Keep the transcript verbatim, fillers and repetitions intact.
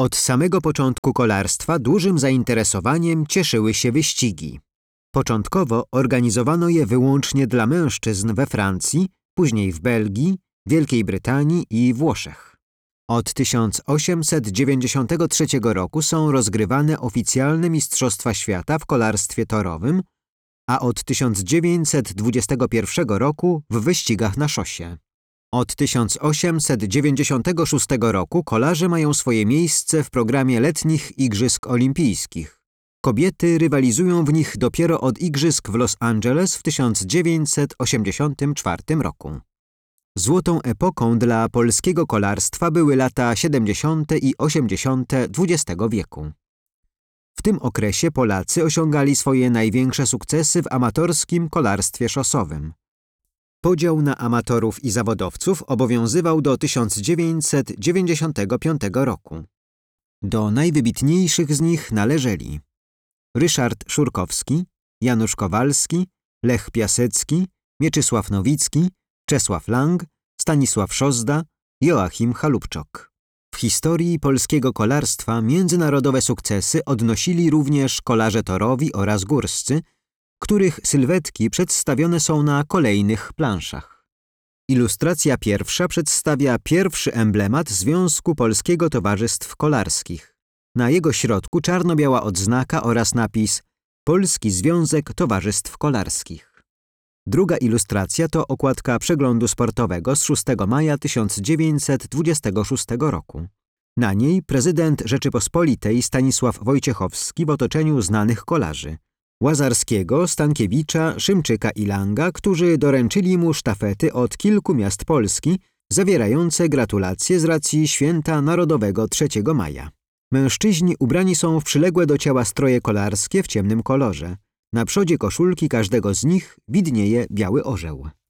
Od samego początku kolarstwa dużym zainteresowaniem cieszyły się wyścigi. Początkowo organizowano je wyłącznie dla mężczyzn we Francji, później w Belgii, Wielkiej Brytanii i Włoszech. Od tysiąc osiemset dziewięćdziesiątego trzeciego roku są rozgrywane oficjalne Mistrzostwa Świata w kolarstwie torowym, a od tysiąc dziewięćset dwudziestego pierwszego roku w wyścigach na szosie. Od tysiąc osiemset dziewięćdziesiątego szóstego roku kolarze mają swoje miejsce w programie letnich Igrzysk Olimpijskich. Kobiety rywalizują w nich dopiero od Igrzysk w Los Angeles w tysiąc dziewięćset osiemdziesiątym czwartym roku. Złotą epoką dla polskiego kolarstwa były lata siedemdziesiąte i osiemdziesiąte dwudziestego wieku. W tym okresie Polacy osiągali swoje największe sukcesy w amatorskim kolarstwie szosowym. Podział na amatorów i zawodowców obowiązywał do tysiąc dziewięćset dziewięćdziesiątego piątego roku. Do najwybitniejszych z nich należeli Ryszard Szurkowski, Janusz Kowalski, Lech Piasecki, Mieczysław Nowicki, Czesław Lang, Stanisław Szozda, Joachim Chalupczok. W historii polskiego kolarstwa międzynarodowe sukcesy odnosili również kolarze torowi oraz górscy, których sylwetki przedstawione są na kolejnych planszach. Ilustracja pierwsza przedstawia pierwszy emblemat Związku Polskiego Towarzystw Kolarskich. Na jego środku czarno-biała odznaka oraz napis Polski Związek Towarzystw Kolarskich. Druga ilustracja to okładka przeglądu sportowego z szóstego maja tysiąc dziewięćset dwudziestego szóstego roku. Na niej prezydent Rzeczypospolitej Stanisław Wojciechowski w otoczeniu znanych kolarzy Łazarskiego, Stankiewicza, Szymczyka i Langa, którzy doręczyli mu sztafety od kilku miast Polski, zawierające gratulacje z racji Święta Narodowego trzeciego maja. Mężczyźni ubrani są w przyległe do ciała stroje kolarskie w ciemnym kolorze. Na przodzie koszulki każdego z nich widnieje biały orzeł.